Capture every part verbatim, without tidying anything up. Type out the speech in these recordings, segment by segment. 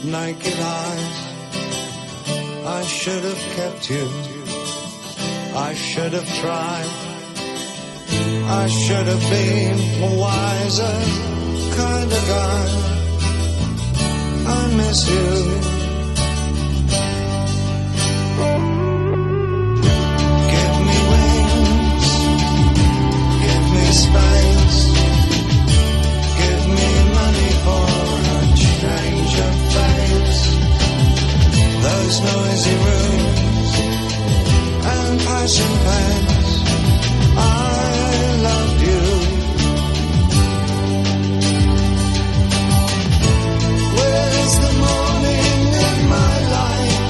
naked eyes. I should have kept you, I should have tried, I should have been a wiser kind of guy. I miss you. Give me wings, give me space, give me money for a change of face. Those noisy rooms and passion pants, I loved you. Where's the morning in my life?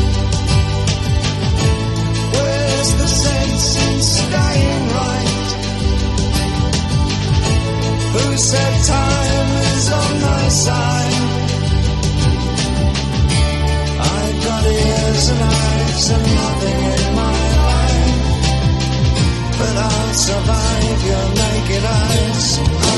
Where's the sense in staying right? Who said time is on my side? I've got ears and eyes and nothing in my life, but I'll survive your naked eyes.